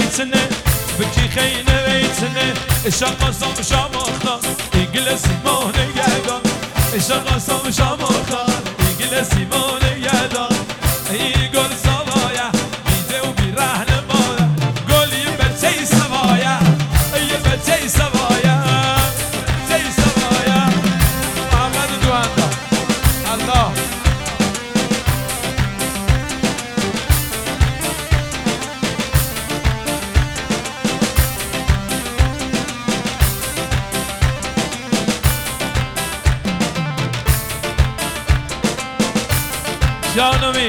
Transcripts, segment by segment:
ویتنه بکی خینه ویتنه اشان قاسم شامخان انگلیس سیمون گردان اشان قاسم شامخان انگلیس سیمون گردان ای گل سوایا بیده و بی رهن مایا گلی بچه سوایا ای بچه سوایا بچه سوایا محمد دواندا الله جانمی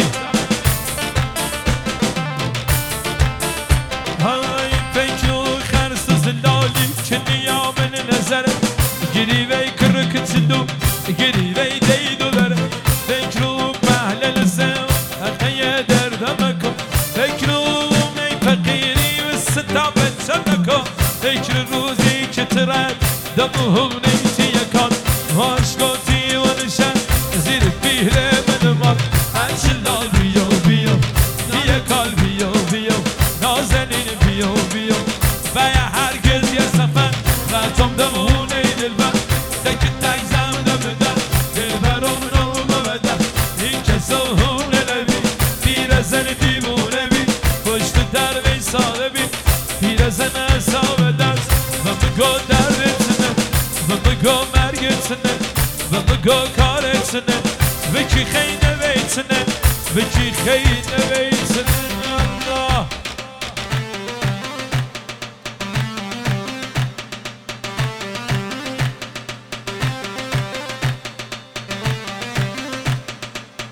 های فکر و خرس زلالی که نیامن نظره گری وی کرکتندو گری وی دیدو بره فکر و محلل سم حقیه دردمکو فکر و می فقیری و ستابت سمکو فکر روزی که ترد دمو نیتی یکان هاشگاتی و نشن زیر بیره منمان Açılar biyo biyo diye kalbiyo biyo Nazenin biyo biyo Veya herkes yesefen Zaten de bu neydil ben Tekin tekzem de beden Dilber umrumu beden İlke soğun elevi Pirezeni dimunevi Kuştu dervi sahibi Pirezene savedez Ve mi go dervetsine Ve mi go mergetsine Ve mi go karesine Ve ki kheyne ویتنه بچی خیلی